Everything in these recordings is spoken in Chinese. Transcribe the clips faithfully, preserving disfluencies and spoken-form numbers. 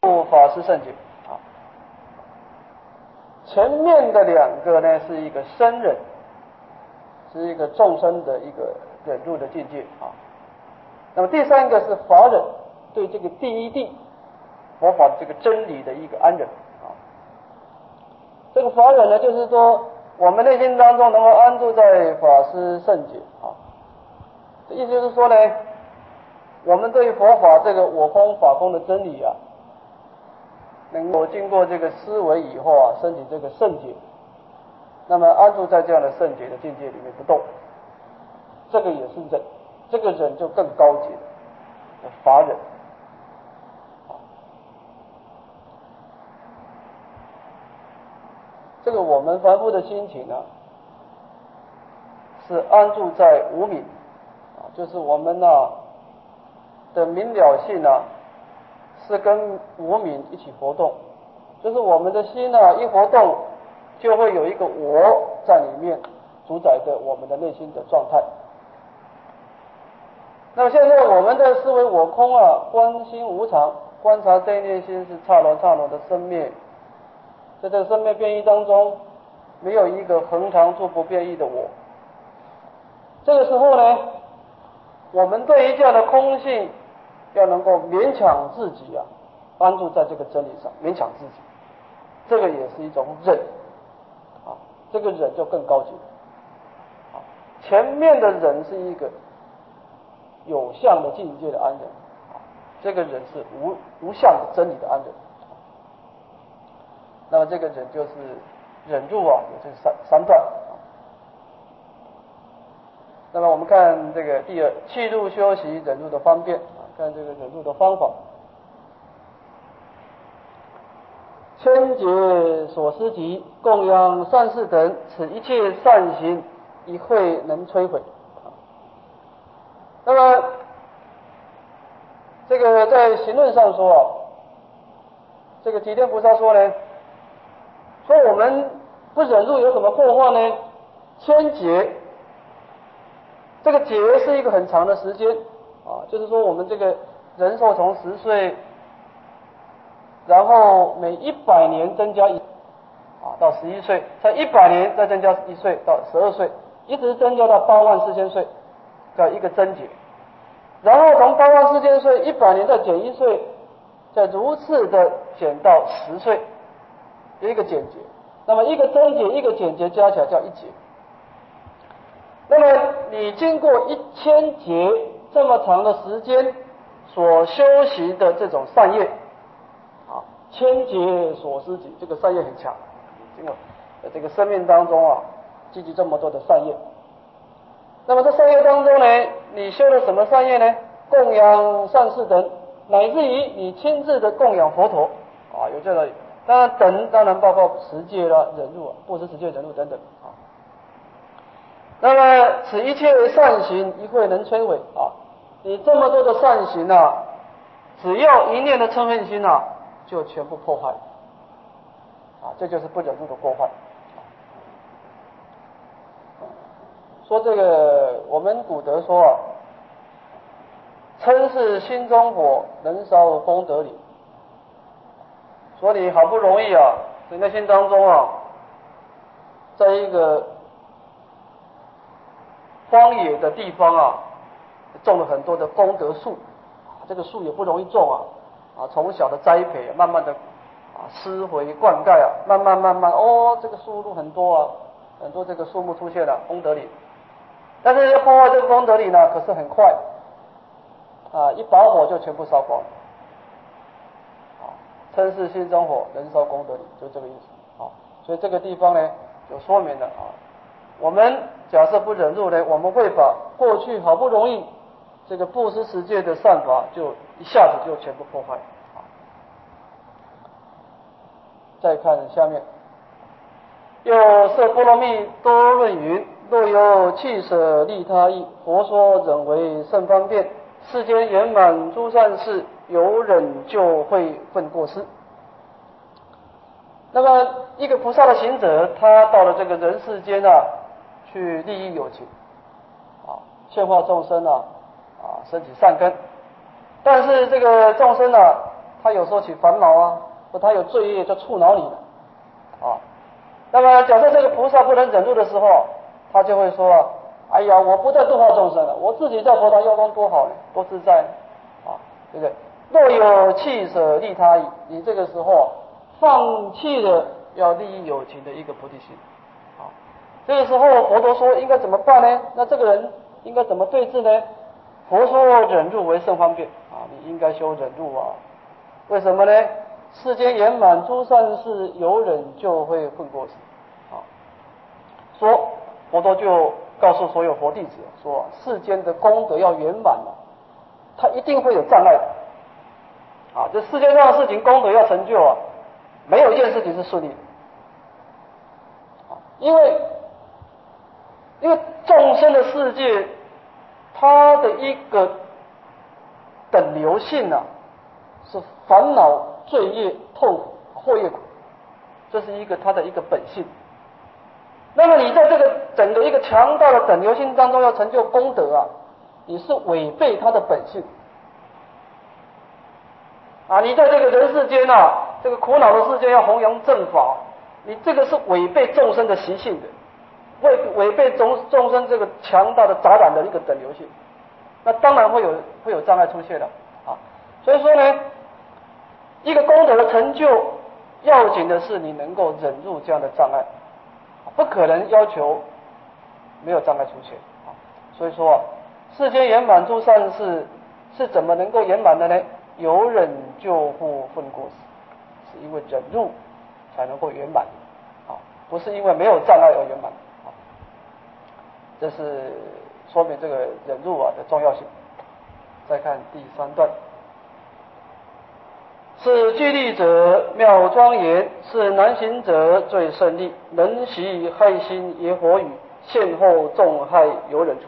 法师圣解啊。前面的两个呢是一个生忍，是一个众生的一个忍辱的境界啊。那么第三个是法忍，对这个第一谛佛法这个真理的一个安忍啊。这个法忍呢，就是说我们内心当中能够安住在法师圣解啊。这意思就是说呢，我们对佛法这个我空法空的真理啊，能够经过这个思维以后啊，升起这个圣解，那么安住在这样的圣解的境界里面不动，这个也是忍，这个忍就更高级了，法忍。这个我们凡夫的心情啊，是安住在无明啊，就是我们呢、啊、的明了性啊，是跟无明一起活动，就是我们的心呢、啊、一活动，就会有一个我在里面主宰着我们的内心的状态。那么现在我们的思维我空啊，观心无常，观察这一念心是刹那刹那的生灭，在这个生灭变异当中，没有一个恒常住不变异的我。这个时候呢，我们对于这样的空性，要能够勉强自己啊，安住在这个真理上，勉强自己，这个也是一种忍啊，这个忍就更高级了啊。前面的忍是一个有相的境界的安忍啊，这个忍是无无相的真理的安忍。那么这个忍就是忍辱啊，有这三三段。那么我们看这个第二，气入修习忍辱的方便啊，看这个忍辱的方法。千劫所思集，供养善事等，此一切善行，一会能摧毁。那么这个在行论上说啊，这个济天菩萨说呢，说我们不忍辱有什么过患呢？千劫。这个劫是一个很长的时间啊，就是说我们这个人寿从十岁，然后每一百年增加一啊到十一岁，在一百年再增加一岁到十二岁，一直增加到八万四千岁，叫一个增劫。然后从八万四千岁一百年再减一岁，再如此的减到十岁，一个减劫。那么一个增劫一个减劫加起来叫一劫。那么你经过一千劫这么长的时间所修习的这种善业啊，千劫所思集，这个善业很强，经过这个生命当中啊，积集这么多的善业。那么这善业当中呢，你修了什么善业呢？供养善事等，乃至于你亲自的供养佛陀啊，有这个，当然等当然包括持戒啦、忍辱啊、布施、持戒、忍辱等等啊。那么此一切善行，一会能摧毁啊！你这么多的善行啊，只要一念的嗔恨心啊，就全部破坏啊！这就是不忍辱的过患。说这个，我们古德说啊，嗔是心中火，能烧功德里。说你好不容易啊，在内心当中啊，在一个荒野的地方啊，种了很多的功德树，这个树也不容易种啊，啊，从小的栽培，慢慢的啊施肥灌溉啊，慢慢慢慢，哦，这个树木很多啊，很多这个树木出现了功德林，但是要破坏这个功德林呢，可是很快，啊，一把火就全部烧光了，啊，嗔是心中火，能烧功德林，就这个意思，啊，所以这个地方呢，就说明了啊。我们假设不忍辱呢，我们会把过去好不容易这个布施持戒的善法，就一下子就全部破坏。再看下面，又摄波罗蜜多论云：若有弃舍利他意，佛说忍为甚方便。世间圆满诸善事，有忍就会分过失。那么一个菩萨的行者，他到了这个人世间啊，去利益有情啊，劝化众生啊，啊，升起善根。但是这个众生啊， 他有时候起烦恼啊，或他有罪业就触恼你了啊。那么假设这个菩萨不能忍住的时候，他就会说：哎呀，我不再度化众生了，我自己在佛堂用功多好呢，多自在啊，对不对？若有弃舍利他意，你这个时候放弃了要利益有情的一个菩提心啊。这个时候佛陀说应该怎么办呢？那这个人应该怎么对治呢？佛说忍辱为甚方便啊，你应该修忍辱啊。为什么呢？世间圆满诸善事，有忍就会混过失啊。说佛陀就告诉所有佛弟子说，世间的功德要圆满了，他一定会有障碍的啊。这世界上的事情功德要成就啊，没有一件事情是顺利的啊，因为因为众生的世界，它的一个等流性啊，是烦恼、罪业、痛苦、祸业苦，这是一个它的一个本性。那么你在这个整个一个强大的等流性当中要成就功德啊，你是违背它的本性啊！你在这个人世间啊，这个苦恼的世界要弘扬正法，你这个是违背众生的习性的，违违背众众生这个强大的杂染的一个等流性，那当然会有会有障碍出现的啊！所以说呢，一个功德的成就，要紧的是你能够忍入这样的障碍。不可能要求没有障碍出现啊，所以说世间圆满诸善事是怎么能够圆满的呢？有忍救护分过失，是因为忍入才能够圆满啊，不是因为没有障碍而圆满啊。这是说明这个忍入啊的重要性。再看第三段。是具利者妙庄严，是难行者最胜利。能习害心也火语，现后众害有忍处。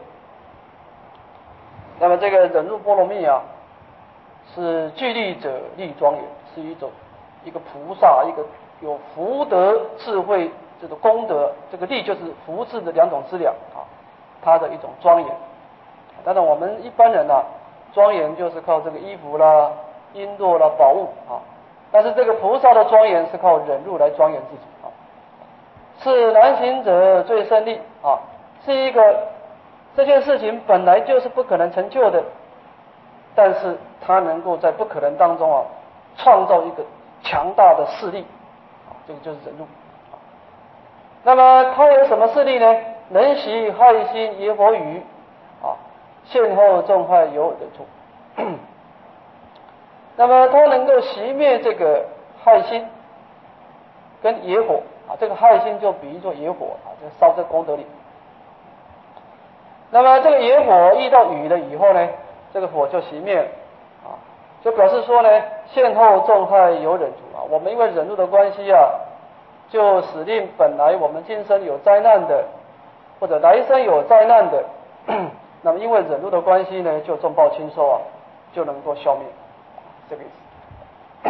那么这个忍辱波罗蜜啊，是具利者利庄严，是一种一个菩萨，一个有福德智慧这个功德，这个利就是福智的两种资粮啊，它的一种庄严。当然我们一般人啊，庄严就是靠这个衣服啦、璎珞啦、宝物啊，但是这个菩萨的庄严是靠忍辱来庄严自己啊。是难行者最胜利啊，是一个这件事情本来就是不可能成就的，但是他能够在不可能当中啊，创造一个强大的势力啊，这个就是忍辱。那么他有什么势力呢？能习害心野火语啊，现后众害有忍处。那么他能够熄灭这个害心跟野火啊，这个害心就比喻作野火啊，就烧在功德里。那么这个野火遇到雨了以后呢，这个火就熄灭了啊，就表示说呢，现后众害有忍处啊。我们因为忍辱的关系啊，就使令本来我们今生有灾难的，或者来生有灾难的，那么因为忍辱的关系呢，就重报轻收啊，就能够消灭，这个意思。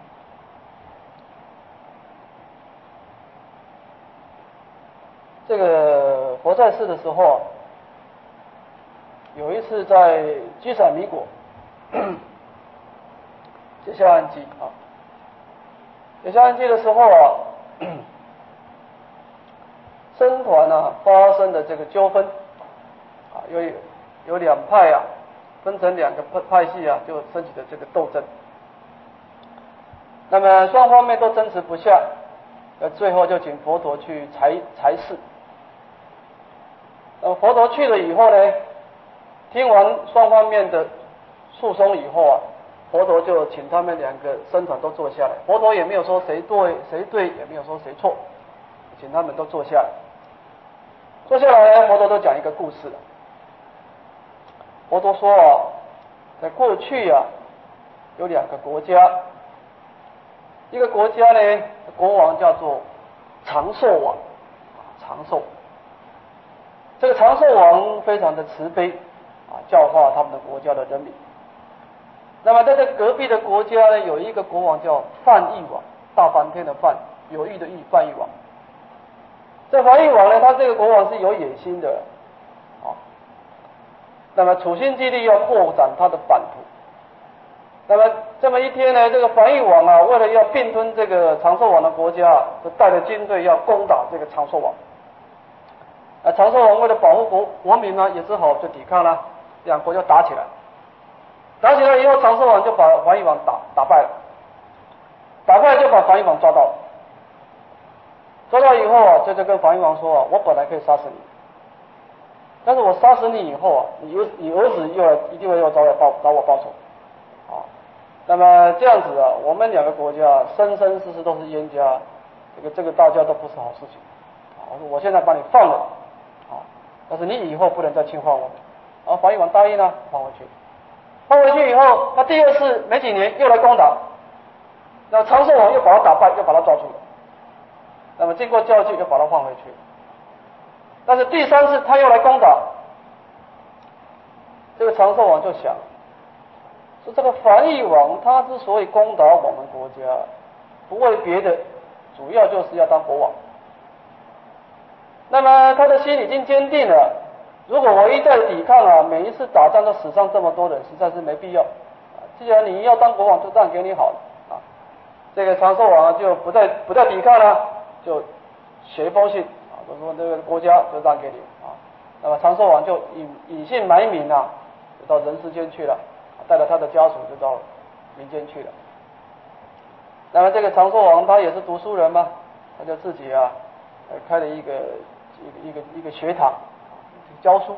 这个佛在世的时候，有一次在居散弥国结下安基啊，结下安基的时候啊，僧团啊发生的这个纠纷啊，有有两派啊，分成两个派系啊，就升起了这个斗争。那么双方面都争执不下，呃，最后就请佛陀去裁裁示。呃，佛陀去了以后呢，听完双方面的诉讼以后啊，佛陀就请他们两个僧团都坐下来。佛陀也没有说谁对谁对，也没有说谁错，请他们都坐下来。坐下来呢，佛陀都讲一个故事了。佛陀说啊，在过去啊，有两个国家，一个国家呢，国王叫做长寿王，长寿。这个长寿王非常的慈悲啊，教化他们的国家的人民。那么在这隔壁的国家呢，有一个国王叫梵豫王，大梵天的梵，有欲的欲，梵豫王。这梵豫王呢，他这个国王是有野心的啊，那么处心积虑要扩展他的版图。 那么这么一天呢，这个樊玉王啊，为了要并吞这个长寿王的国家啊，就带着军队要攻打这个长寿王。啊，长寿王为了保护国国民呢，也只好就抵抗了，两国就打起来。打起来以后，长寿王就把樊玉王打打败了，打败就把樊玉王抓到了。抓到以后啊，这就跟樊玉王说啊，我本来可以杀死你，但是我杀死你以后啊，你儿你儿子又来一定会要找我报找我报仇，啊，那么这样子啊，我们两个国家生生世世都是冤家，这个这个大家都不是好事情，啊，我说我现在把你放了，啊，但是你以后不能再侵犯我们，啊，樊玉王答应了，放回去，放回去以后，他第二次没几年又来攻打，那长寿王又把他打败，又把他抓住了。那么经过教训，又把他放回去。但是第三次他又来攻打，这个长寿王就想，说这个樊玉王他之所以攻打我们国家，不为别的，主要就是要当国王。那么他的心已经坚定了，如果我一再抵抗啊，每一次打仗都死伤这么多人，实在是没必要。既然你要当国王，就让给你好了啊。这个长寿王啊，就不再不再抵抗了。就写一封信啊，就说这个国家就让给你啊。那么长寿王就隐隐姓埋名啊，就到人世间去了，带着他的家属就到民间去了。那么这个长寿王他也是读书人嘛，他就自己啊开了一个一个一个一个学堂教书。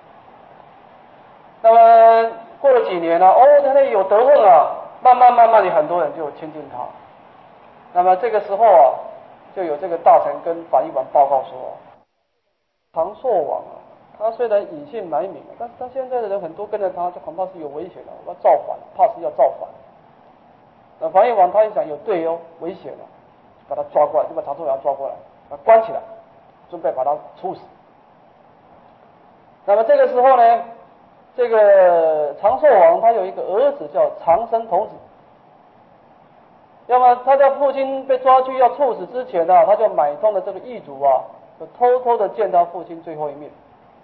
那么过了几年呢、啊，哦，他那有德行啊，慢慢慢慢的很多人就亲近他。那么这个时候啊，就有这个大臣跟樊玉王报告说，长寿王啊，他虽然隐姓埋名，但是他现在的人很多跟着他，就恐怕是有危险的，要造反，怕是要造反。那樊玉王他一想有对哦，危险了，把他抓过来，就把长寿王抓过来，把他关起来，准备把他处死。那么这个时候呢，这个长寿王他有一个儿子叫长生童子。要么他在父亲被抓去要处死之前啊，他就买通了这个狱卒啊，就偷偷的见他父亲最后一面。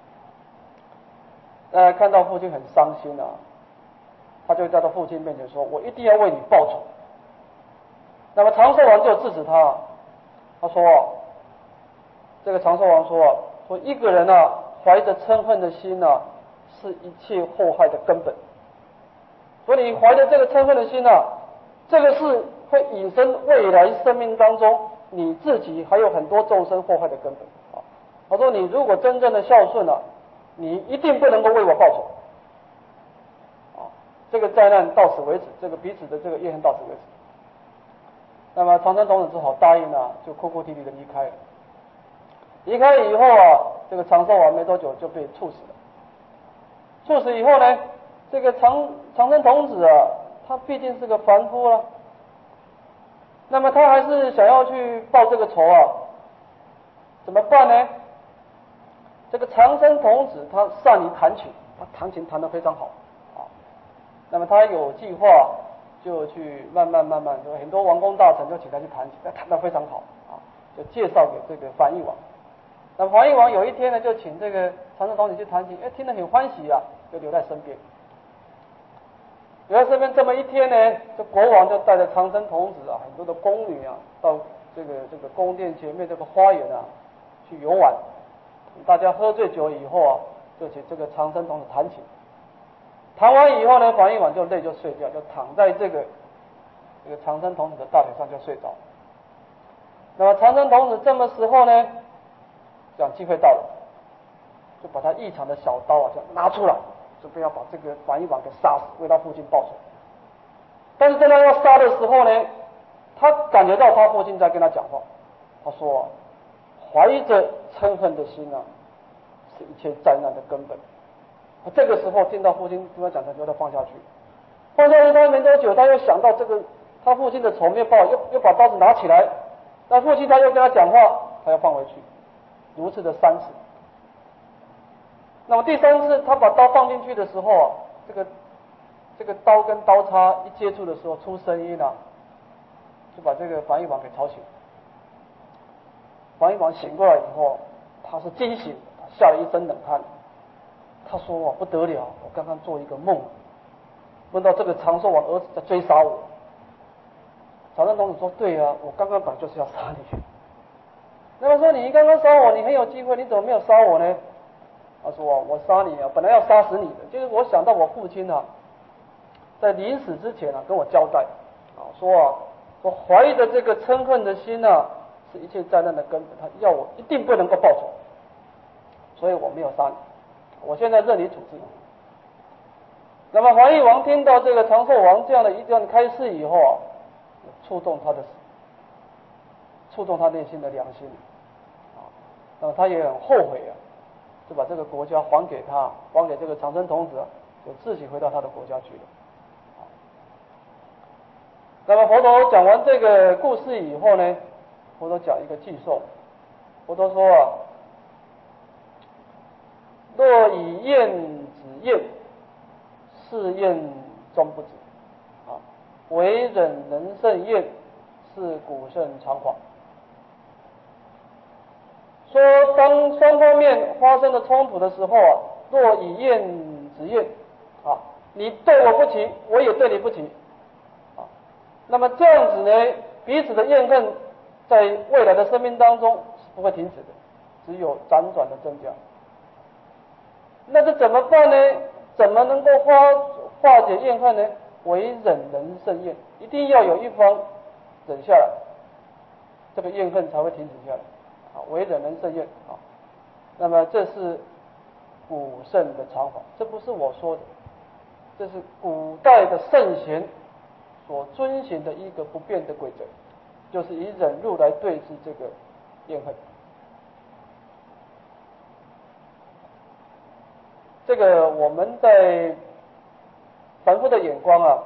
呃，看到父亲很伤心啊，他就在他父亲面前说：“我一定要为你报仇。”那么长寿王就制止他，他说：“这个长寿王说，说一个人啊，怀着嗔恨的心啊，是一切祸害的根本。所以你怀着这个嗔恨的心啊，这个是会引申未来生命当中你自己还有很多众生祸害的根本啊。他说你如果真正的孝顺了、啊，你一定不能够为我报仇啊。这个灾难到此为止，这个彼此的这个怨恨到此为止。那么长生童子只好答应了，就哭哭啼啼的离开了。离开以后啊，这个长寿王没多久就被处死了。处死以后呢，这个长长生童子啊，他毕竟是个凡夫了、啊。那么他还是想要去报这个仇啊，怎么办呢？这个长生童子他善于弹琴，他弹琴弹得非常好啊。那么他有计划，就去慢慢慢慢，就很多王公大臣就请他去弹琴，他弹得非常好啊，就介绍给这个樊玉王。那么樊玉王有一天呢，就请这个长生童子去弹琴，哎，听得很欢喜啊，就留在身边。留在身边这么一天呢，这国王就带着长生童子啊，很多的宫女啊，到这个这个宫殿前面这个花园啊去游玩。大家喝醉酒以后啊，就请这个长生童子弹琴。弹完以后呢，樊玉王就累就睡觉，就躺在这个这个长生童子的大腿上就睡着。那么长生童子这么时候呢，这样机会到了，就把他异常的小刀啊，就拿出来。准备要把这个樊玉王给杀死，为他父亲报仇。但是在他要杀的时候呢，他感觉到他父亲在跟他讲话。他说：“怀着嗔恨的心啊，是一切灾难的根本。”这个时候听到父亲跟他讲，他就他放下去。放下去，他没多久，他又想到这个他父亲的仇没有报，又又把刀子拿起来。那父亲他又跟他讲话，他要放回去，如此的三次。那么第三次他把刀放进去的时候啊，这个这个刀跟刀叉一接触的时候出声音啊，就把这个樊玉王给吵醒。樊玉王醒过来以后，他是惊醒，吓了一身冷汗。他说啊，不得了，我刚刚做一个梦， 问到这个长寿王儿子在追杀我。长生童子说：对啊，我刚刚本来就是要杀你。那么说你刚刚杀我，你很有机会，你怎么没有杀我呢？他说啊，我杀你啊，本来要杀死你的，就是我想到我父亲啊，在临死之前啊，跟我交代啊，说啊，我怀疑的这个嗔恨的心啊，是一切灾难的根本，他要我一定不能够报仇，所以我没有杀你，我现在任你处置。那么怀义王听到这个长寿王这样的一段开示以后啊，触动他的，触动他内心的良心啊，那么他也很后悔啊。就把这个国家还给他，还给这个长生童子，就自己回到他的国家去了。那么佛陀讲完这个故事以后呢，佛陀讲一个偈颂，佛陀说啊，若以厌止厌，是厌终不止啊，唯忍能胜厌，是古圣常法。说当双方面发生了冲突的时候啊，若以厌止厌啊，你对我不起，我也对你不起啊，那么这样子呢，彼此的怨恨在未来的生命当中是不会停止的，只有辗转的增加。那这怎么办呢？怎么能够化化解怨恨呢？唯忍能胜厌，一定要有一方忍下来，这个怨恨才会停止下来。啊，唯忍能胜怨啊，那么这是古圣的常法，这不是我说的，这是古代的圣贤所遵循的一个不变的规则，就是以忍辱来对治这个怨恨。这个我们在凡夫的眼光啊，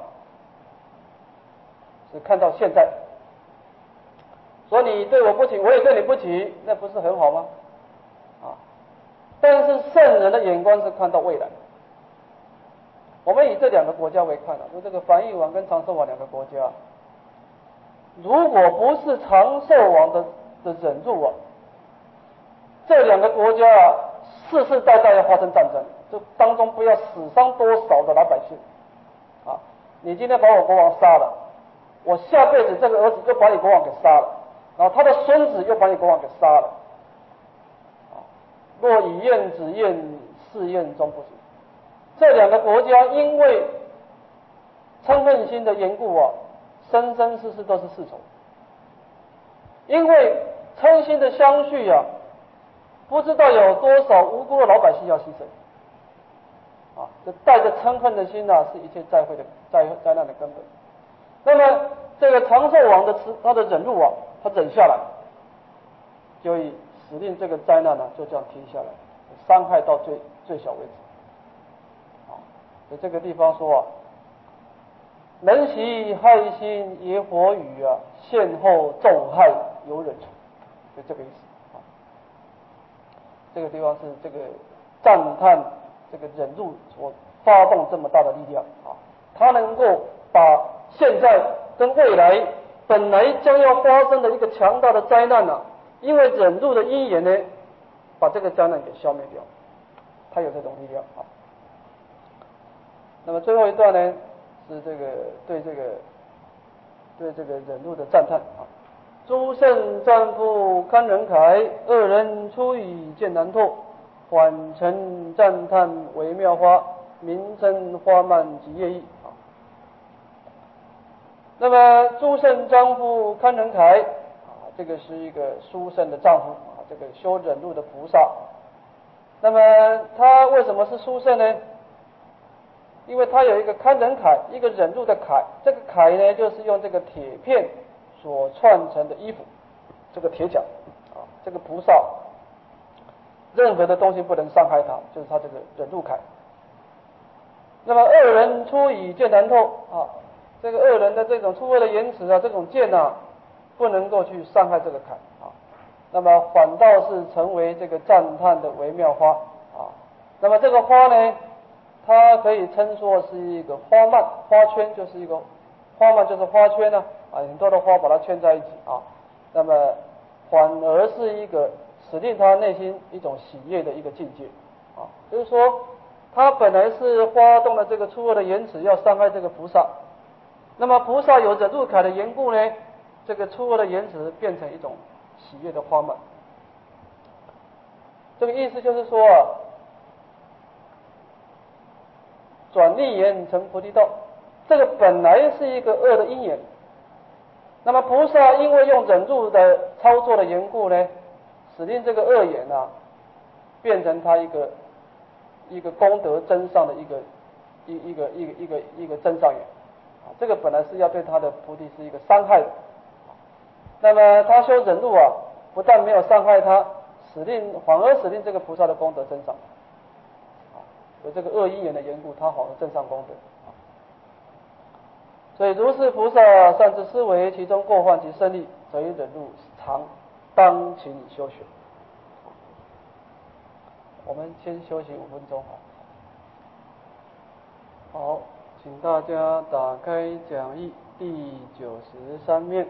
是看到现在。说你对我不起，我也对你不起，那不是很好吗？啊！但是圣人的眼光是看到未来。我们以这两个国家为看啊，就这个梵豫王跟长寿王两个国家，如果不是长寿王的的忍辱啊，这两个国家啊，世世代代要发生战争，这当中不要死伤多少的老百姓啊！你今天把我国王杀了，我下辈子这个儿子又把你国王给杀了。然后他的孙子又把你国王给杀了，啊！若以厌止厌，是厌终不止。这两个国家因为嗔恨心的缘故啊，生生世世都是世仇。因为嗔心的相续啊，不知道有多少无辜的老百姓要牺牲，啊！这带着嗔恨的心啊，是一切灾祸的灾灾难的根本。那么这个长寿王的慈，他的忍辱啊，他忍下来，就以使令这个灾难呢、啊、就这样停下来，伤害到最最小为止。啊，所以这个地方说啊，能习害心野火语啊，先后重害有忍处，就这个意思。啊，这个地方是这个赞叹这个忍辱所发动这么大的力量啊，他能够把现在跟未来本来将要发生的一个强大的灾难啊，因为忍辱的因缘呢，把这个灾难给消灭掉，他有这种力量啊。那么最后一段呢，是这个对这个对这个忍辱的赞叹啊。诸圣赞复堪忍慨，二人出语见难拓，缓成赞叹为妙花，名称花漫及业意。那么诸圣丈夫堪忍慨啊，这个是一个殊胜的丈夫啊，这个修忍辱的菩萨。那么他为什么是殊胜呢？因为他有一个堪忍慨，一个忍辱的铠。这个铠呢，就是用这个铁片所串成的衣服，这个铁甲啊，这个菩萨任何的东西不能伤害他，就是他这个忍辱铠。那么二人出语见难拓啊。这个恶人的这种粗恶的言辞啊，这种剑啊，不能够去伤害这个铠啊，那么反倒是成为这个赞叹的微妙花啊。那么这个花呢，它可以称作是一个花蔓，花圈就是一个花蔓就是花圈呢 啊, 啊，很多的花把它圈在一起啊。那么反而是一个使令他内心一种喜悦的一个境界啊，就是说他本来是发动了这个初恶的言辞，要伤害这个菩萨。那么菩萨有忍辱凯的缘故呢，这个初恶的言辞变成一种喜悦的花蔓。这个意思就是说啊，转逆缘成菩提道，这个本来是一个恶的因缘。那么菩萨因为用忍辱的操作的缘故呢，使令这个恶缘啊，变成他一个一个功德增上的一个一一个一个一个一个增上缘啊，这个本来是要对他的菩提是一个伤害的。那么他修忍辱啊，不但没有伤害他，使令反而使令这个菩萨的功德增上啊，有这个恶因缘的缘故，他反而增上功德。所以如是菩萨善知思维，其中过患及胜利，则以忍辱常当勤以修学。我们先休息五分钟哈。好，请大家打开讲义第九十三面。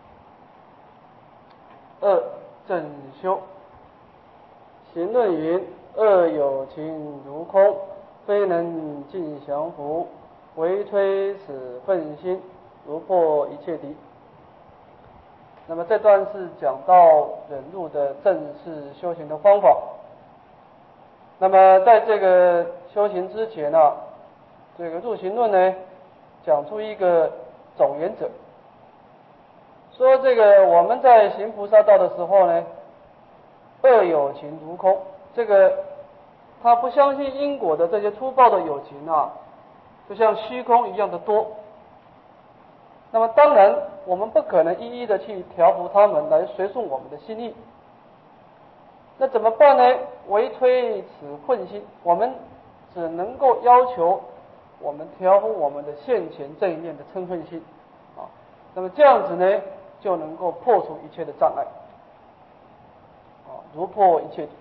二正修。行论云：恶有情如空，非能尽降伏，唯摧使愤心，如破一切敌。那么这段是讲到忍辱的正式修行的方法。那么在这个修行之前呢、啊，这个入行论呢讲出一个总原则，说这个我们在行菩萨道的时候呢，恶有情如空，这个他不相信因果的这些粗暴的有情啊，就像虚空一样的多。那么当然我们不可能一一的去调伏他们来随顺我们的心意，那怎么办呢？唯推此混心，我们只能够要求我们调伏我们的现前这一面的嗔恨心啊，那么这样子呢，就能够破除一切的障碍啊，如破一切敌。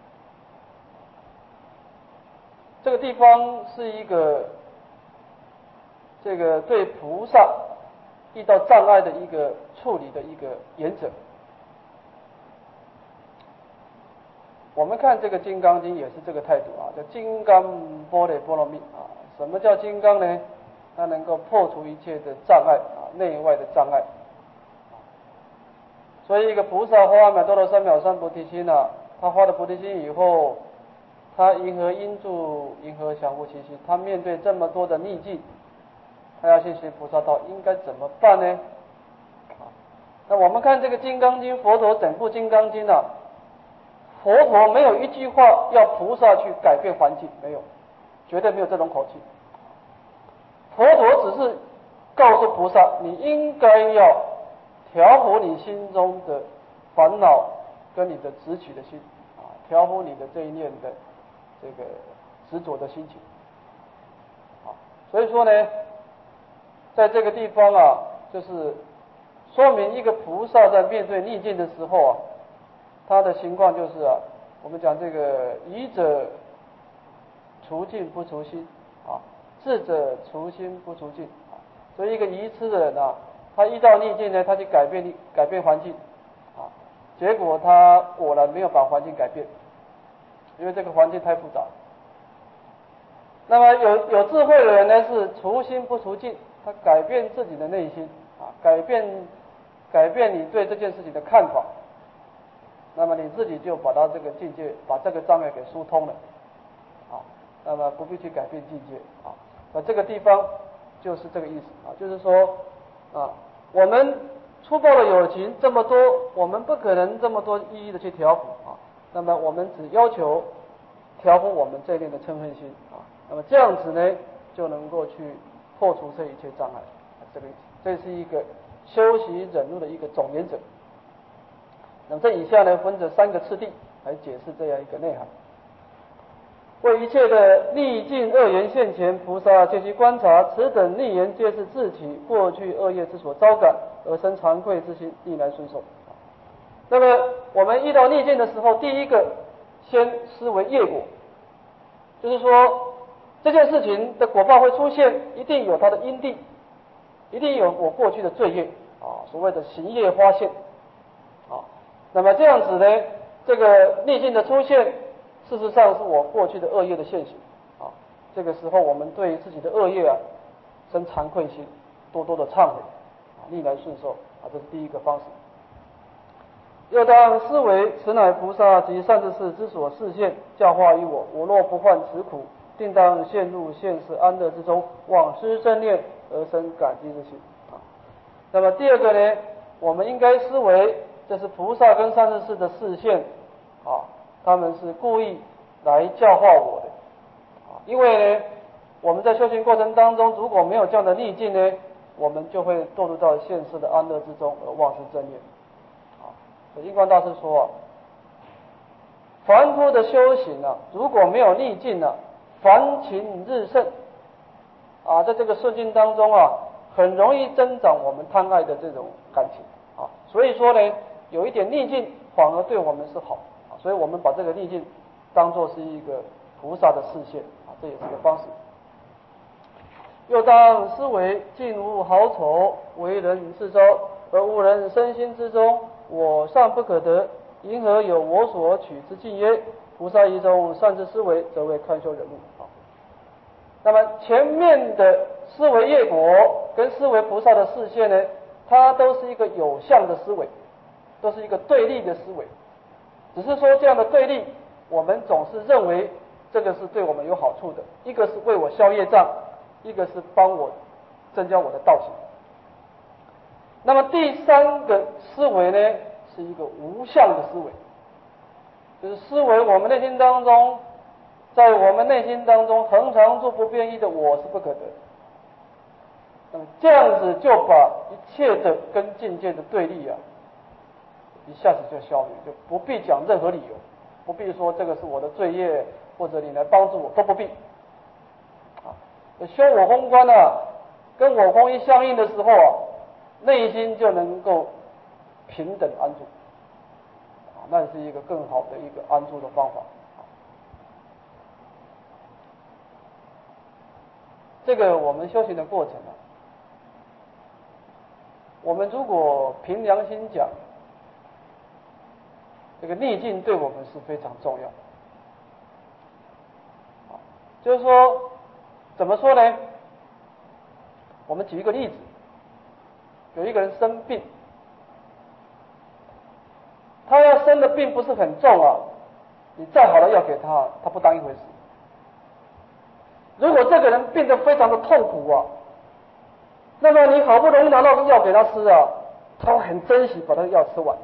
这个地方是一个这个对菩萨遇到障碍的一个处理的一个原则。我们看这个《金刚经》也是这个态度啊，叫金刚般若波罗蜜啊。什么叫金刚呢？它能够破除一切的障碍啊，内外的障碍。所以一个菩萨发阿耨多罗三藐三菩提心啊，他发了菩提心以后，他迎合因住，迎合降伏其心，他面对这么多的逆境，他要去行菩萨道，应该怎么办呢？啊，那我们看这个《金刚经》，佛陀整部《金刚经》啊，佛陀没有一句话要菩萨去改变环境，没有，绝对没有这种口气。佛陀只是告诉菩萨，你应该要调伏你心中的烦恼跟你的执取的心啊，调伏你的这一念的这个执着的心情啊。所以说呢，在这个地方啊，就是说明一个菩萨在面对逆境的时候啊，他的情况就是啊，我们讲这个愚者除境不除心啊，智者除心不除境啊。所以一个愚痴的人啊，他遇到逆境呢，他去改变改变环境啊，结果他果然没有把环境改变，因为这个环境太复杂。那么有有智慧的人呢，是除心不除境，他改变自己的内心啊，改变改变你对这件事情的看法。那么你自己就把它这个境界，把这个障碍给疏通了，啊，那么不必去改变境界啊。那这个地方就是这个意思啊，就是说啊，我们粗暴的友情这么多，我们不可能这么多一一的去调伏啊。那么我们只要求调伏我们这一念的嗔恨心啊，那么这样子呢，就能够去破除这一切障碍。这个意思，这是一个修习忍辱的一个总原则。那么这以下呢，分成三个次第来解释这样一个内涵。为一切的逆境恶缘现前，菩萨借其观察，此等逆缘皆是自己过去恶业之所招感，而生惭愧之心，逆来顺受。那么我们遇到逆境的时候，第一个先思为业果，就是说这件事情的果报会出现，一定有它的因地，一定有我过去的罪业啊，所谓的行业发现啊。那么这样子呢，这个逆境的出现，事实上是我过去的恶业的现行啊。 这个时候我们对自己的恶业啊生惭愧心，多多的忏悔，啊，逆来顺受啊，这是第一个方式。又当思维此乃菩萨及善知识之所示现，教化于我。我若不患此苦，定当陷入现世安乐之中，往失正念而生感激之心。啊，那么第二个呢，我们应该思维这是菩萨跟善知识的示现，啊，他们是故意来教化我的。啊，因为呢，我们在修行过程当中，如果没有这样的逆境呢，我们就会堕入到现世的安乐之中而忘失正念。印光大师说啊，凡夫的修行啊，如果没有逆境啊，烦情日盛啊，在这个顺境当中啊，很容易增长我们贪爱的这种感情啊。所以说呢，有一点逆境反而对我们是好啊，所以我们把这个逆境当作是一个菩萨的示现啊，这也是个方式。又当思维尽无好丑，为人自招，而无人身心之中，我尚不可得，因何有我所取之境耶？菩萨一中善知思维，则为堪修人物。那么前面的思维业果跟思维菩萨的视线呢，它都是一个有相的思维，都是一个对立的思维。只是说这样的对立，我们总是认为这个是对我们有好处的，一个是为我消业障，一个是帮我增加我的道行。那么第三个思维呢，是一个无相的思维，就是思维我们内心当中，在我们内心当中恒常住不变异的我是不可得。那么这样子就把一切的跟境界的对立啊，一下子就消灭，就不必讲任何理由，不必说这个是我的罪业，或者你来帮助我，都不必。啊，修我空观啊，跟我空一相应的时候啊，内心就能够平等安住，啊，那是一个更好的一个安住的方法。这个我们修行的过程啊，我们如果凭良心讲，这个逆境对我们是非常重要。就是说，怎么说呢？我们举一个例子，有一个人生病，他要生的病不是很重啊，你再好的药给他，他不当一回事。如果这个人病得非常的痛苦啊，那么你好不容易拿到药给他吃啊，他会很珍惜把他的药吃完。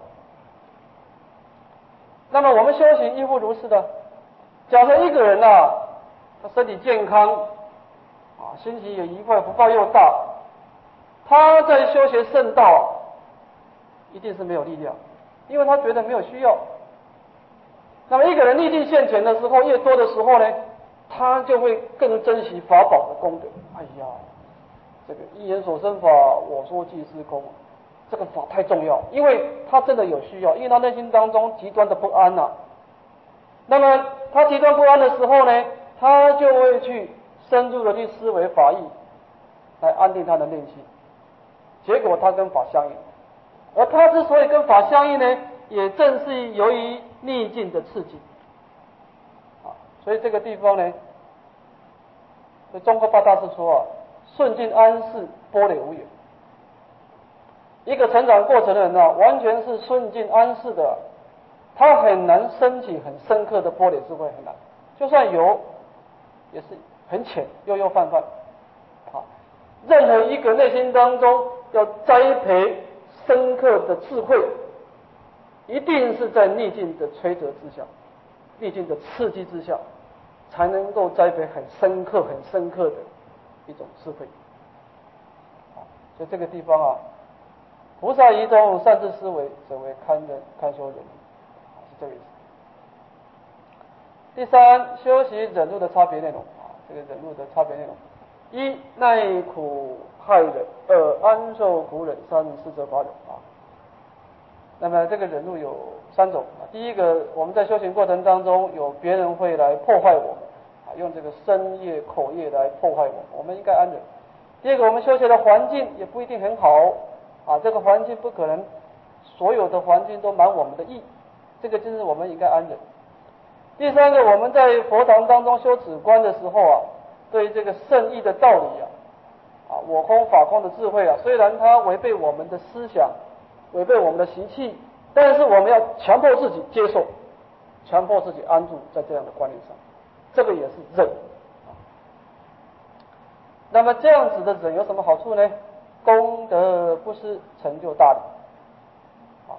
那么我们修行亦复如是的。假设一个人啊，他身体健康啊，心情也愉快，福报又大，他在修学圣道一定是没有力量，因为他觉得没有需要。那么一个人逆境现前的时候越多的时候呢，他就会更珍惜法宝的功德。哎呀，这个一言所生法，我说即是空，这个法太重要，因为他真的有需要，因为他内心当中极端的不安啊。那么他极端不安的时候呢，他就会去深入的去思维法义，来安定他的内心。结果他跟法相应，而他之所以跟法相应呢，也正是由于逆境的刺激。啊，所以这个地方呢，中国八大师说啊，顺境安适，波砾无有。一个成长过程的人啊，完全是顺境安适的，他很难升起很深刻的波砾智慧，很难。就算有，也是很浅，悠悠泛泛。啊，任何一个内心当中要栽培深刻的智慧，一定是在逆境的摧折之下，逆境的刺激之下，才能够栽培很深刻、很深刻的一种智慧。啊，所以这个地方啊，菩萨以中善知思维，则为堪忍堪修忍，是这个意思。第三，修习忍辱的差别内容啊，这个忍辱的差别内容：一、耐苦害忍；二、安受苦忍；三、施则法忍啊。那么这个忍辱有三种啊。第一个，我们在修行过程当中，有别人会来破坏我们啊，用这个身业、口业来破坏我们，我们应该安忍。第二个，我们修学的环境也不一定很好啊，这个环境不可能所有的环境都满我们的意，这个就是我们应该安忍。第三个，我们在佛堂当中修止观的时候啊， 对这个圣义的道理啊，啊我空法空的智慧啊，虽然它违背我们的思想，违背我们的习气，但是我们要强迫自己接受，强迫自己安住在这样的观念上，这个也是忍。那么这样子的忍有什么好处呢？功德不失，成就大礼。啊，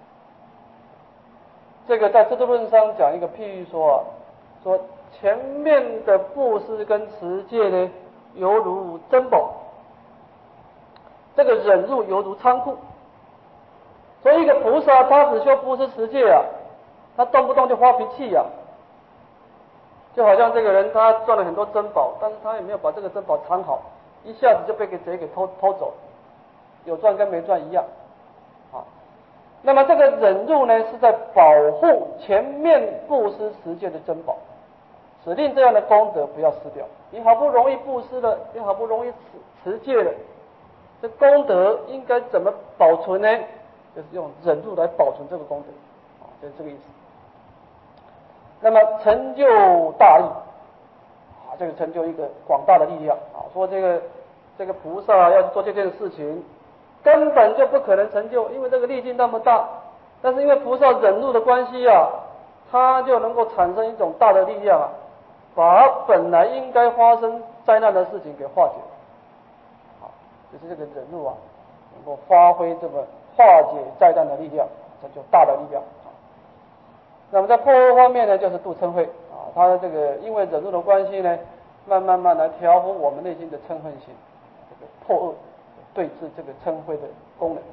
这个在《制度论》上讲一个譬喻说啊，说前面的布施跟持戒呢，犹如珍宝，这个忍辱犹如仓库。所以一个菩萨他只修布施持戒啊，他动不动就发脾气呀、啊。就好像这个人他赚了很多珍宝，但是他也没有把这个珍宝藏好，一下子就被个贼给偷偷走，有赚跟没赚一样啊。那么这个忍辱呢，是在保护前面布施持戒的珍宝，使令这样的功德不要失掉。你好不容易布施了，你好不容易持持戒了，这功德应该怎么保存呢？就是用忍辱来保存这个功德啊，就是这个意思。那么成就大利啊，这个成就一个广大的力量啊。说这个这个菩萨要做这件事情，根本就不可能成就，因为这个力劲那么大。但是因为菩萨忍辱的关系啊，它就能够产生一种大的力量啊，把本来应该发生灾难的事情给化解。啊，就是这个忍辱啊，能够发挥这个化解灾难的力量，这就大的力量。那么在破恶方面呢，就是度嗔恚啊，他的这个因为忍辱的关系呢，慢慢慢来调伏我们内心的嗔恨心，这个破恶对治这个嗔恚的功能。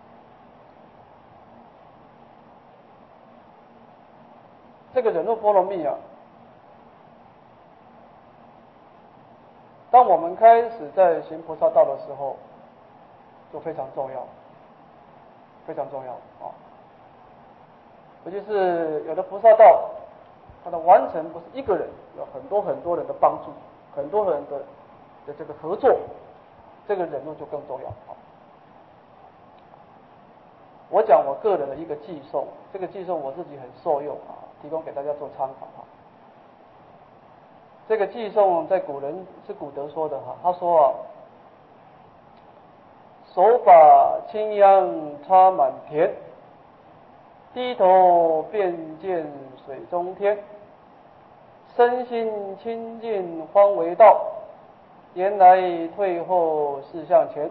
这个忍辱波罗蜜啊，当我们开始在行菩萨道的时候，就非常重要，非常重要啊。尤其是有的菩萨道，它的完成不是一个人，有很多很多人的帮助，很多人的的这个合作，这个忍辱就更重要。我讲我个人的一个寄颂，这个寄颂我自己很受用啊，提供给大家做参考啊。这个寄颂在古人是古德说的哈，他说啊，手把青秧插满田，低头便见水中天，身心清净方为道，言来退后事向前。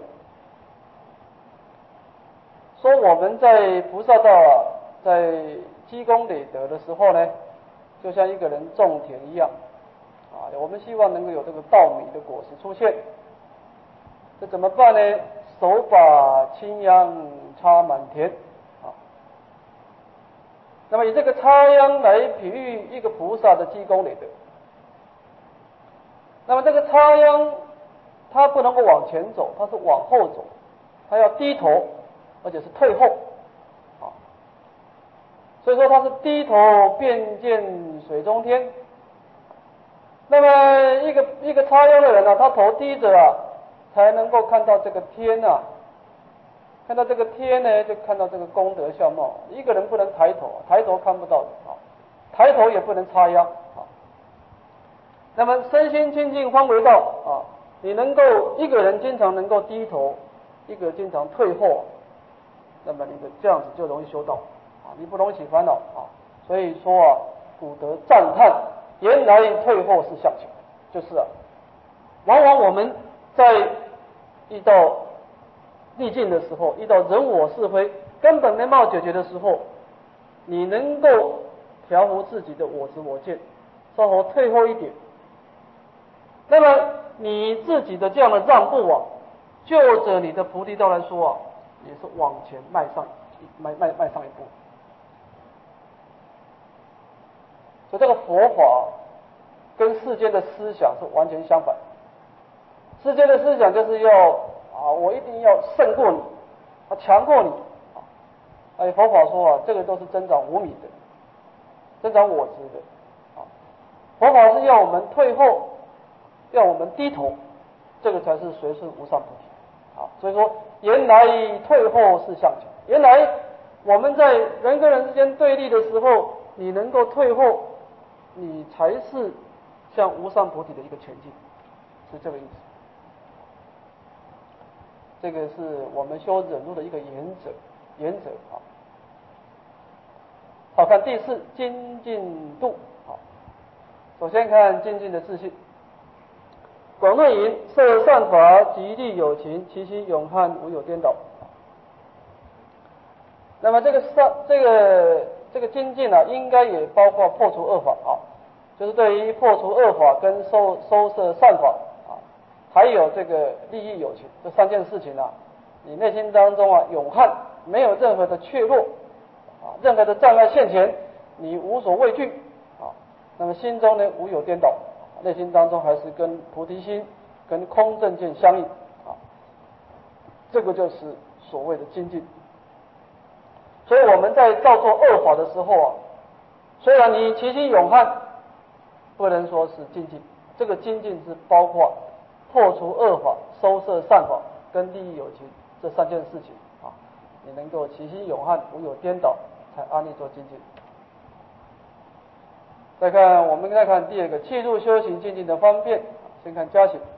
说我们在菩萨道啊，在积功累德的时候呢，就像一个人种田一样啊，我们希望能够有这个稻米的果实出现，这怎么办呢？手把青秧插满田啊。那么以这个插秧来比喻一个菩萨的积功累德。那么这个插秧，它不能够往前走，它是往后走，它要低头，而且是退后啊。所以说它是低头便见水中天。那么一个一个插秧的人啊，他头低着啊，才能够看到这个天啊，看到这个天呢，就看到这个功德相貌。一个人不能抬头，抬头看不到的啊，抬头也不能插秧啊。那么身心清净方为道啊，你能够一个人经常能够低头，一个经常退后，那么你的这样子就容易修道啊，你不容易起烦恼啊。所以说啊，古德赞叹，言来退后是向前，就是啊，往往我们在遇到逆境的时候，遇到人我是非根本没办法解决的时候，你能够调伏自己的我执我见，稍微退后一点，那么你自己的这样的让步啊，就着你的菩提道来说啊，也是往前迈上迈迈迈上一步。所以这个佛法跟世间的思想是完全相反。世间的思想就是要啊，我一定要胜过你，啊，强过你啊。哎，佛法说啊，这个都是增长无明的，增长我执的啊。佛法是要我们退后，要我们低头，这个才是随顺无上菩提啊。所以说，言来退后是向前。原来我们在人跟人之间对立的时候，你能够退后，你才是向无上菩提的一个前进，是这个意思。这个是我们修忍辱的一个原则，原则啊。好，看第四精进度。好，首先看精进的自信。广论云：摄善法，极利有情，其心永汉，无有颠倒。那么这个善，这个这个精进啊，应该也包括破除恶法啊，就是对于破除恶法跟收收摄善法啊，还有这个利益有情这三件事情啊，你内心当中啊永汉，没有任何的怯弱啊，任何的障碍现前，你无所畏惧啊。那么心中呢无有颠倒，内心当中还是跟菩提心、跟空正见相应啊，这个就是所谓的精进。所以我们在造作恶法的时候啊，虽然你其心永汉，不能说是精进，这个精进是包括破除恶法、收摄善法跟利益有情这三件事情啊，你能够其心永汉，无有颠倒，才安立做精进。再看，我们再看第二个，契入修行精进的方便。先看加行。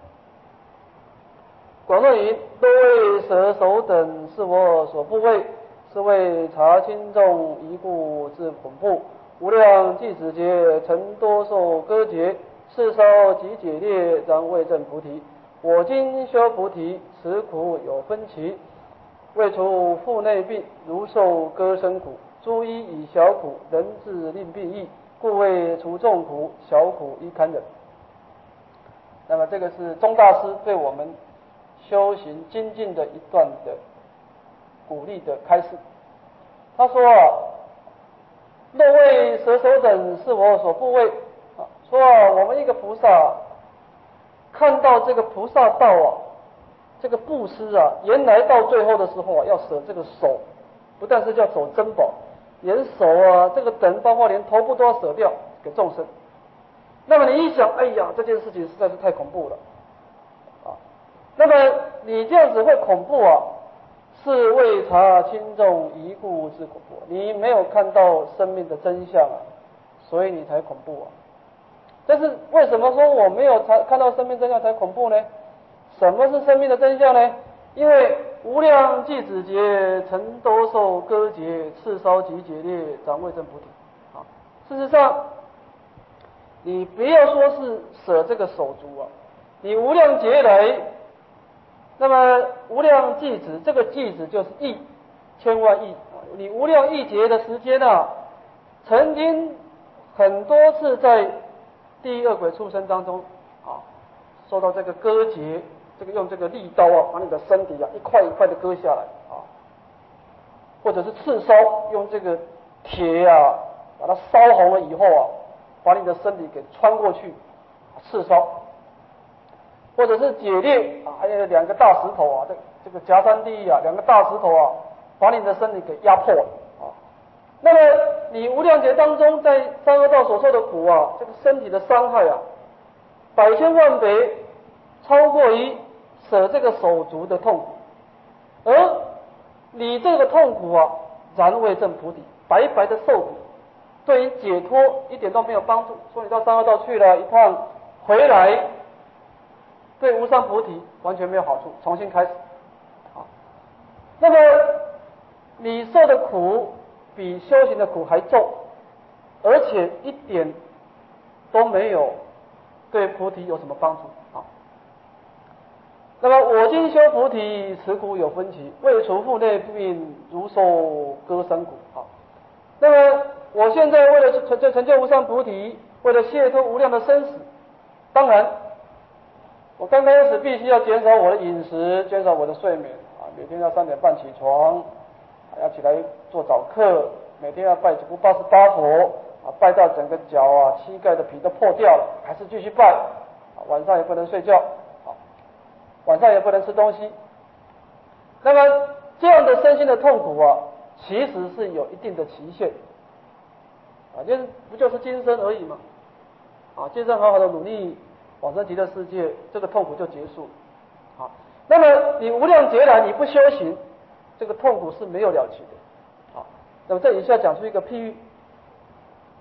广论云：多为舍手等，是我所不为，是为察轻重，一故自恐怖。无量计子劫，曾多受割截，次烧即解裂，然未证菩提。我今修菩提，此苦有分歧。为除腹内病，如受割身苦，诸医以小苦，人治令病易，故为除众苦，小苦亦堪忍。那么这个是宗大师对我们修行精进的一段的鼓励的开示。他说啊，若为舍手等，是我所不为啊。说啊，我们一个菩萨看到这个菩萨道啊，这个布施啊，原来到最后的时候啊，要舍这个手，不但是叫守珍宝，连手啊，这个等包括连头部都要舍掉给众生。那么你一想，哎呀，这件事情实在是太恐怖了啊！那么你这样子会恐怖啊，是未察轻重，一故之恐怖。你没有看到生命的真相啊，所以你才恐怖啊。但是为什么说我没有看到生命真相才恐怖呢？什么是生命的真相呢？因为无量计子劫，曾多受割截，次烧即解裂，暂未证菩提啊。事实上，你不要说是舍这个手足啊，你无量劫来，那么无量计子，这个计子就是亿，千万亿，你无量亿劫的时间啊，曾经很多次在地狱恶鬼畜生当中啊，受到这个割截，这个用这个利刀啊，把你的身体啊一块一块的割下来啊，或者是刺烧，用这个铁啊把它烧红了以后啊，把你的身体给穿过去刺烧，或者是解裂啊，还有两个大石头啊，这这个夹山地狱啊，两个大石头啊，把你的身体给压迫了啊。那么你无量劫当中在三恶道所受的苦啊，这个身体的伤害啊，百千万倍超过于舍这个手足的痛苦，而你这个痛苦啊，然未证菩提，白白的受苦，对于解脱一点都没有帮助。说你到三恶道去了一趟，回来对无上菩提完全没有好处，重新开始啊。那么你受的苦比修行的苦还重，而且一点都没有对菩提有什么帮助啊。那么我今修菩提，此苦有分歧，为除腹内病，如受割身苦啊。那么我现在为了成就成就无上菩提，为了解脱无量的生死，当然我刚开始必须要减少我的饮食，减少我的睡眠啊，每天要三点半起床，要起来做早课，每天要拜几部八十八佛啊，拜到整个脚啊膝盖的皮都破掉了，还是继续拜啊，晚上也不能睡觉啊，晚上也不能吃东西。那么这样的身心的痛苦啊，其实是有一定的期限啊，就是不就是今生而已嘛啊，今生好好的努力往生极乐世界，这个痛苦就结束啊。那么你无量劫来你不修行，这个痛苦是没有了期的啊。那么这以下讲出一个譬喻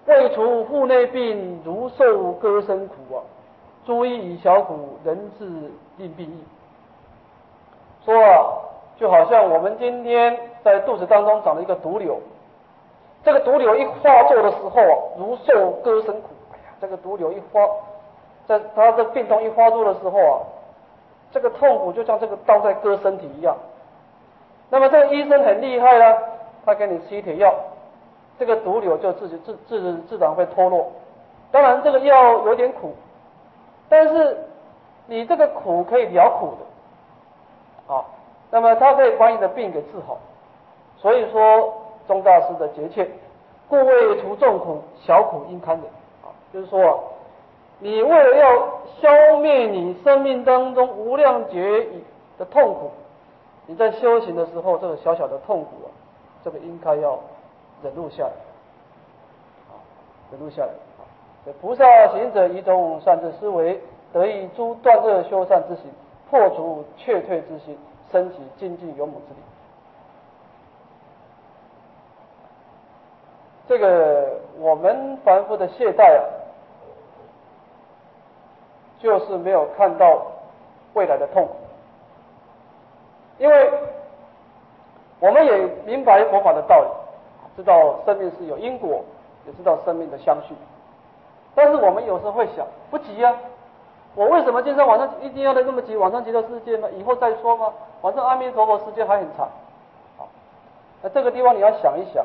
未除腹内病，如受割身苦啊！诸意以小苦，人治令病易。说啊，就好像我们今天在肚子当中长了一个毒瘤，这个毒瘤一发作的时候啊，如受割身苦。哎呀，这个毒瘤一发，在它的病痛一发作的时候啊，这个痛苦就像这个刀在割身体一样。那么这个医生很厉害啦，他给你吸铁药，这个毒瘤就自己自自自然会脱落。当然这个药有点苦，但是你这个苦可以了苦的啊，那么它可以把你的病给治好。所以说宗大师的诀窍，故谓除重苦，小苦应堪忍啊，就是说你为了要消灭你生命当中无量劫的痛苦，你在修行的时候，这个小小的痛苦啊，这个应该要忍辱下来，啊，忍辱下来。啊，菩萨行者以种善知思维，得以诸断恶修善之行，破除却退之心，升起精进勇猛之力。这个我们凡夫的懈怠啊，就是没有看到未来的痛苦，因为我们也明白佛法的道理，知道生命是有因果，也知道生命的相续，但是我们有时候会想，不急啊，我为什么今生晚上一定要那么急往上极乐世界吗？以后再说吗？晚上阿弥陀佛时间还很长。好，那这个地方你要想一想，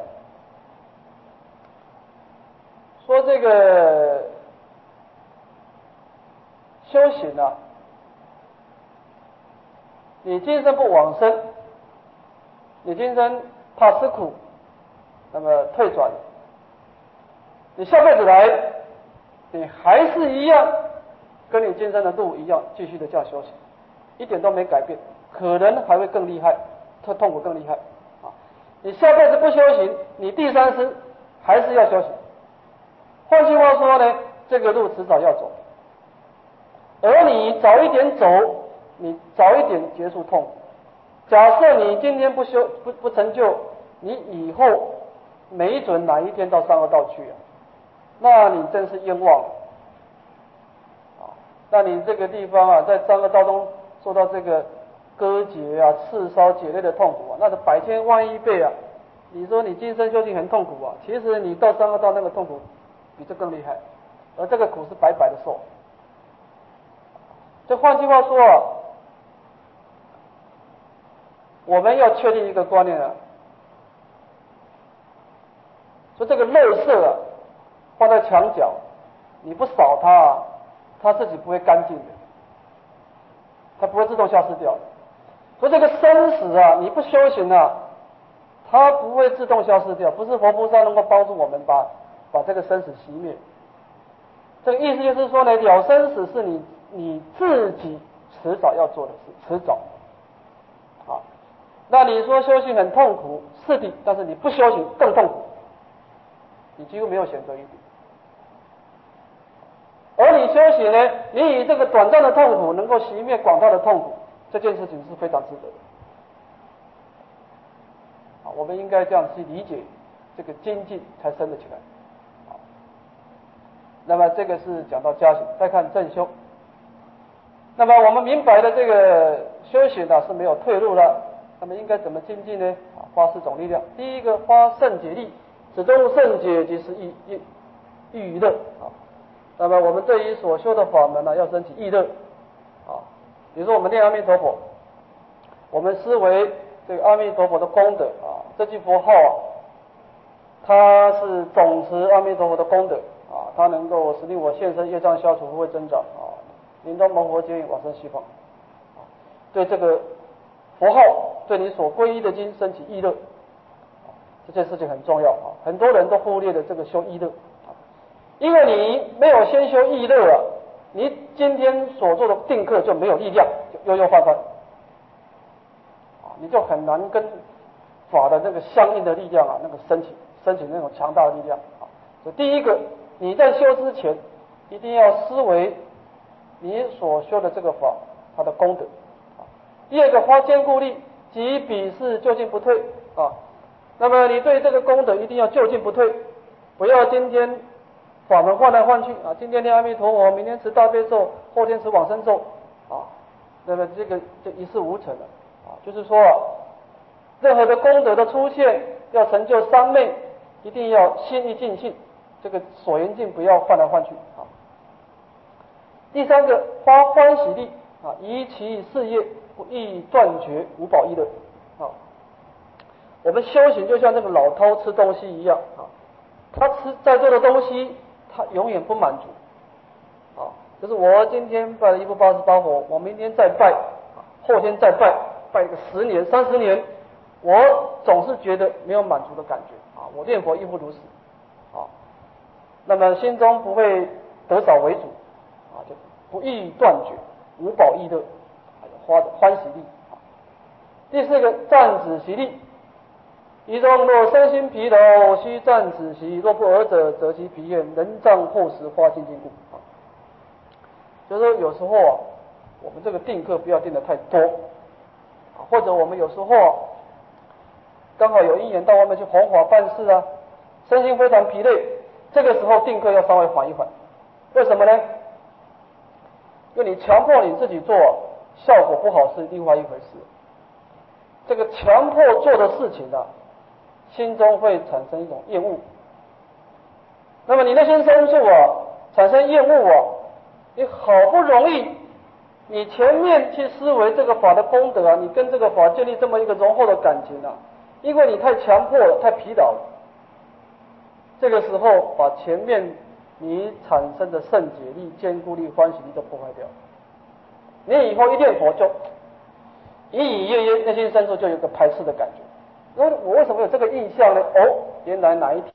说这个修行啊，你今生不往生，你今生怕吃苦，那么退转，你下辈子来，你还是一样跟你今生的路一样，继续的这样修行，一点都没改变，可能还会更厉害，痛痛苦更厉害啊！你下辈子不修行，你第三生还是要修行。换句话说呢，这个路迟早要走，而你早一点走，你早一点结束痛苦。假设你今天不修不不成就，你以后没准哪一天到三恶道去啊，那你真是冤枉了啊！那你这个地方啊，在三恶道中受到这个割截啊、刺烧、解类的痛苦啊，那是百千万亿倍啊！你说你今生修行很痛苦啊，其实你到三恶道那个痛苦比这更厉害，而这个苦是白白的受。这换句话说啊，我们要确定一个观念啊，说这个垃圾啊放在墙角，你不扫它啊，它自己不会干净的，它不会自动消失掉的。说这个生死啊，你不修行啊，它不会自动消失掉，不是佛菩萨能够帮助我们把把这个生死熄灭。这个意思就是说呢，了生死是你你自己迟早要做的事，迟早。啊，那你说修行很痛苦，是的，但是你不修行更痛苦，你几乎没有选择余地。而你修行呢，你以这个短暂的痛苦能够熄灭广大的痛苦，这件事情是非常值得的。啊，我们应该这样去理解这个精进才升得起来。啊，那么这个是讲到加行，再看正修。那么我们明白了这个修行呢是没有退路了，那么应该怎么精进呢？啊，花四种力量。第一个花圣解力，此中圣解即是意意意于乐啊。那么我们对于所修的法门呢，要升起意乐啊。比如说我们念阿弥陀佛，我们思维这个阿弥陀佛的功德啊，这句佛号啊，它是总持阿弥陀佛的功德啊，它能够使令我现身业障消除，福慧增长啊。临终蒙佛接引，往生西方。对这个佛号，对你所皈依的经升起意乐，这件事情很重要啊！很多人都忽略了这个修意乐，因为你没有先修意乐啊，你今天所做的定课就没有力量，就悠悠泛泛啊，你就很难跟法的那个相应的力量啊，那个升起升起那种强大的力量啊。所以第一个，你在修之前，一定要思维你所修的这个法，它的功德。第二个，花坚固力，即彼事就进不退啊。那么你对这个功德一定要就进不退，不要今天法门换来换去啊，今天念阿弥陀佛，明天持大悲咒，后天持往生咒啊，那么这个就一事无成了啊。就是说，任何的功德的出现，要成就三昧，一定要心一尽性，这个所缘境不要换来换去啊。第三个，发欢喜力啊，宜其事业，不易断绝无保益乐啊。我们修行就像这个老饕吃东西一样啊，他吃在做的东西，他永远不满足啊。就是我今天拜了一部八十八佛，我明天再拜，后天再拜，拜个十年、三十年，我总是觉得没有满足的感觉啊。我念佛亦复如此啊。那么心中不会得少为主啊，就不易断绝，无保益乐，还有欢喜力。第四个，暂止习力。一中若身心疲劳，须暂止息；若不尔者，则其疲厌，能障后时发心经故。啊，就是说有时候啊，我们这个定课不要定得太多，啊，或者我们有时候啊，刚好有因缘到外面去弘法办事啊，身心非常疲累，这个时候定课要稍微缓一缓。为什么呢？因为你强迫你自己做，效果不好是另外一回事。这个强迫做的事情啊，心中会产生一种厌恶。那么你内心深处啊，产生厌恶啊，你好不容易，你前面去思维这个法的功德啊，你跟这个法建立这么一个浓厚的感情啊，因为你太强迫了，太疲劳了，这个时候把前面你产生的圣解力、坚固力、欢喜力都破坏掉，你以后一念佛就隐隐约约内心深处就有个排斥的感觉。那我为什么有这个印象呢？哦，原来哪一